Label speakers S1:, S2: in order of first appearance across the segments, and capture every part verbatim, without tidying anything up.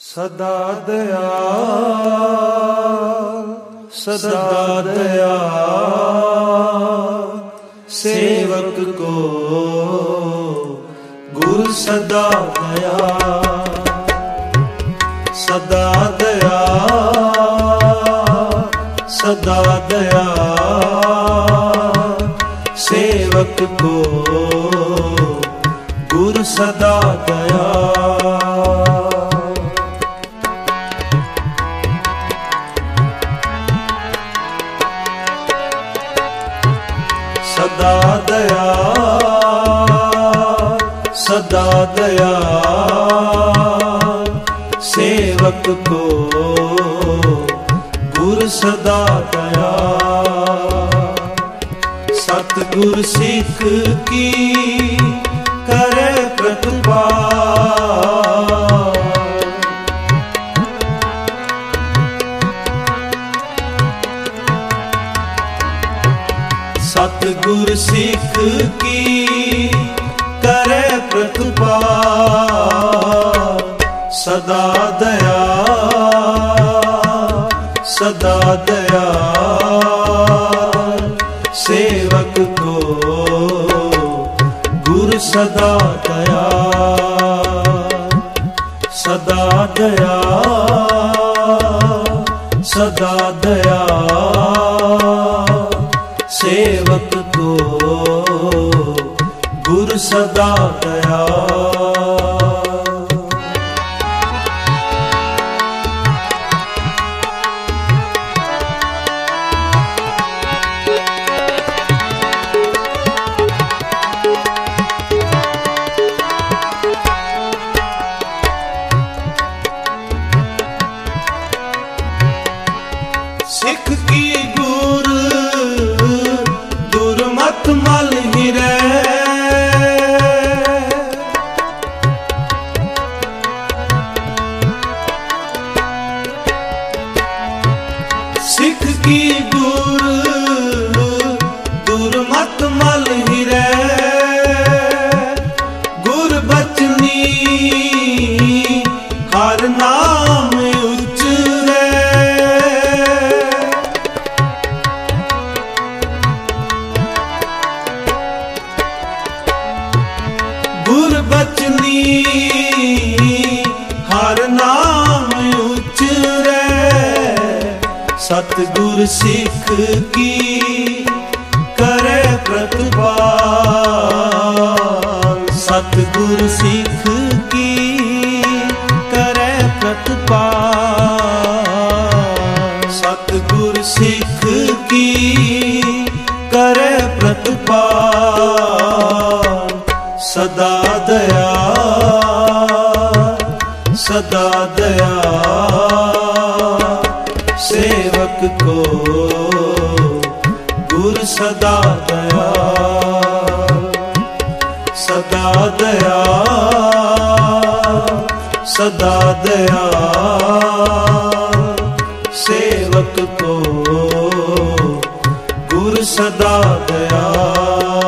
S1: सदा दयाल सदा दयाल सेवक को गुरु सदा दयाल सदा दयाल सदा दयाल सेवक को गुरु सदा दयाल सदा दयाल सदा दयाल सेवक को गुरु सदा दयाल सतगुर सिख की करे प्रतिपाल सतगुर सिख की करे प्रतिपाल सदा दयाल सदा दयाल सेवक को गुरु सदा दयाल सदा दयाल सदा दयाल सेवक को गुरु सदा दयाल सिख की गुरु दुर्मत मल हिरै सिख की गुरु दुर्मत मल हिरै गुर बचनी हर नाम उचरै गुर बचनी हर नाम उचरै सतगुर सिख की करे प्रतिपाल सतगुर सिख की करे प्रतिपाल सतगुर सिख की करे प्रतिपाल सदा दयाल सदा दयाल सेवक को गुरु सदा दयाल सदा दयाल सदा दयाल सेवक को गुरु सदा दयाल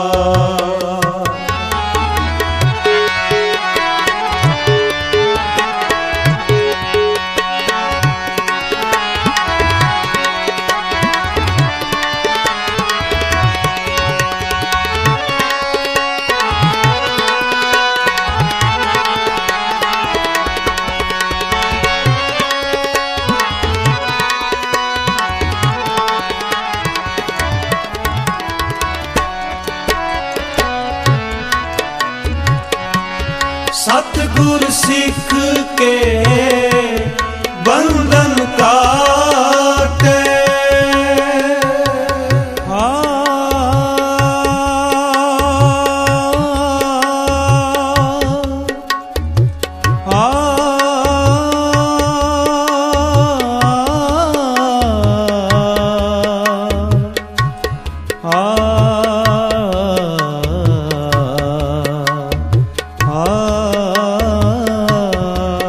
S1: सतगुर सिख के बंधन काटे आ आ आ आ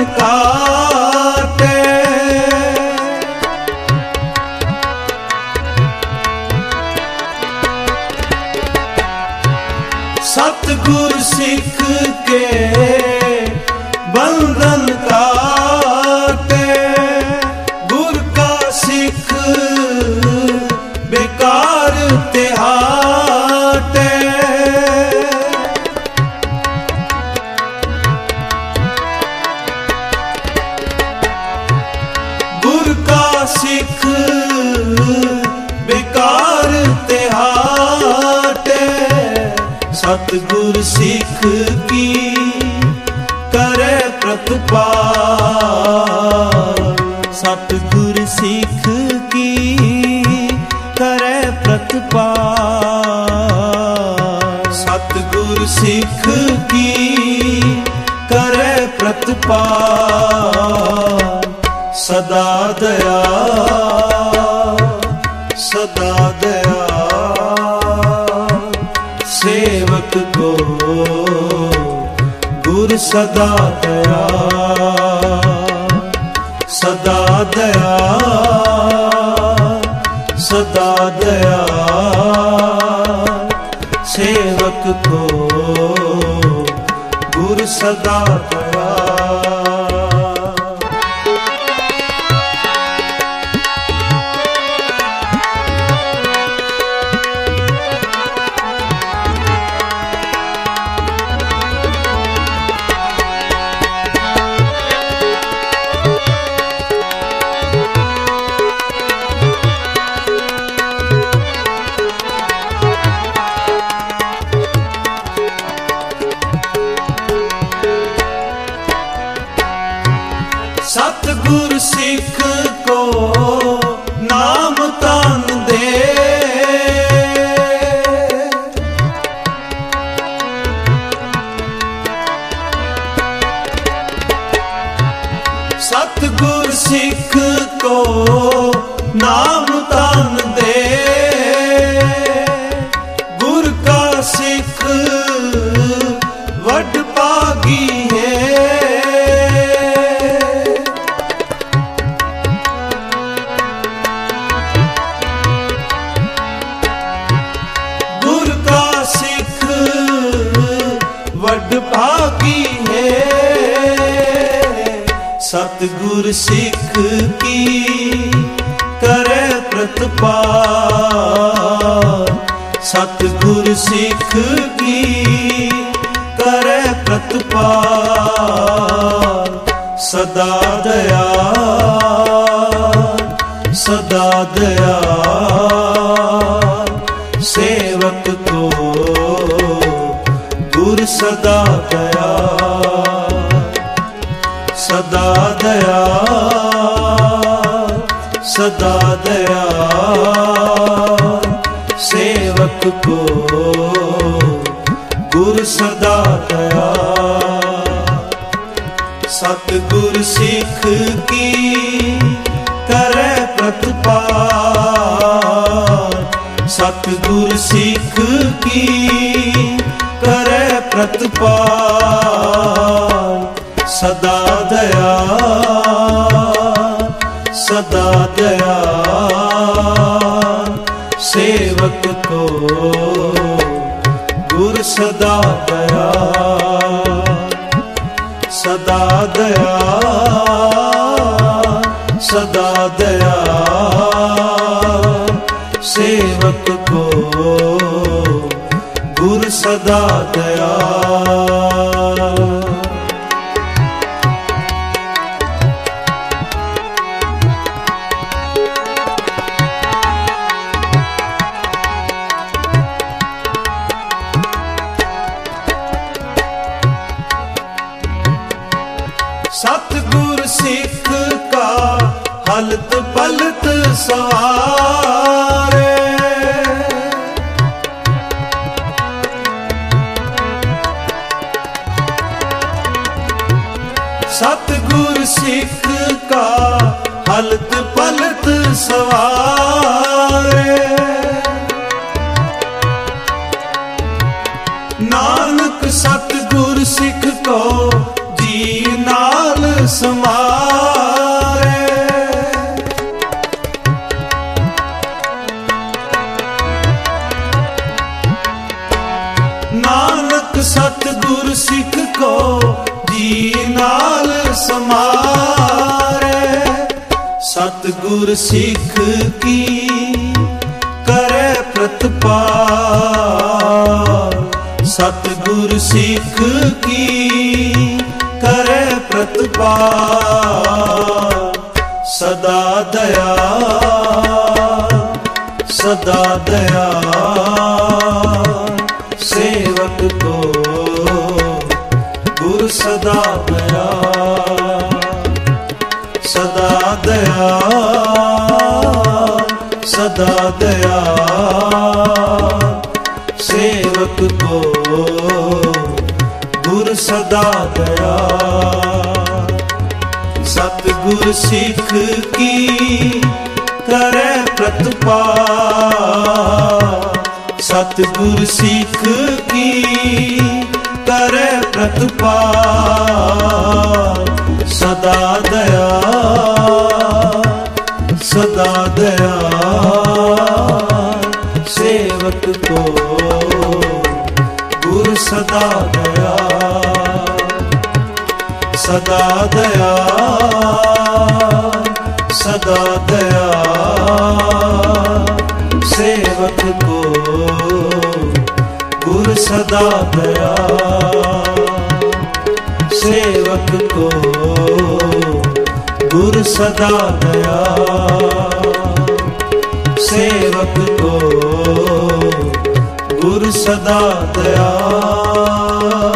S1: काटे। सतगुर सिख के बंधन काटे। गुर का सिख बेकार तिहाटे। गुर का सिख बेकार तिहाटे। सतगुर सिख की करे प्रतिपाल। सतगुर सिख की करे प्रतिपाल। सतगुर सिख की करे प्रतिपाल। सदा दया सदा दया सेवक को गुर सदा दया। सदा दया सदा दया सेवक को गुर सदा दया। सतगुर सिख को नाम तान दे। सतगुर सिख को नाम तान दे। गुर का सिख वड भागी है। वड भागी है। सतगुर सिख की करे प्रतिपाल। सतगुर सिख की करे प्रतिपाल। सदा दया सदा दया सेवक को गुर सदा दया। सदा दया सदा दया सेवक को गुर सदा दया। सतगुर सिख की करे प्रतिपाल। सतगुर सिख की करे प्रतिपाल। सदा दया सदा दया सेवक को गुर सदा दया। सदा दया सदा दया सेवक को गुर सदा दया। सतगुर सिख का हलत पलत सवारे। सतगुर सिख का हलत पलत सवारे। नानक सतगुर सिख को जी नाल सतगुर सिख की करे प्रतिपाल, सतगुर सिख की करे प्रतिपाल। सदा दया सदा दया सेवक को गुर सदा दया, सदा दया सदा दया सेवक को गुर सदा दया। सतगुर सिख की करे प्रतिपाल, सतगुर सिख की करे प्रतिपाल। सदा दया सदा दया सेवक को गुर सदा दया, सदा दया सदा दया सेवक को गुर सदा दया, सेवक को गुर सदा दया, सेवक को गुर सदा दया।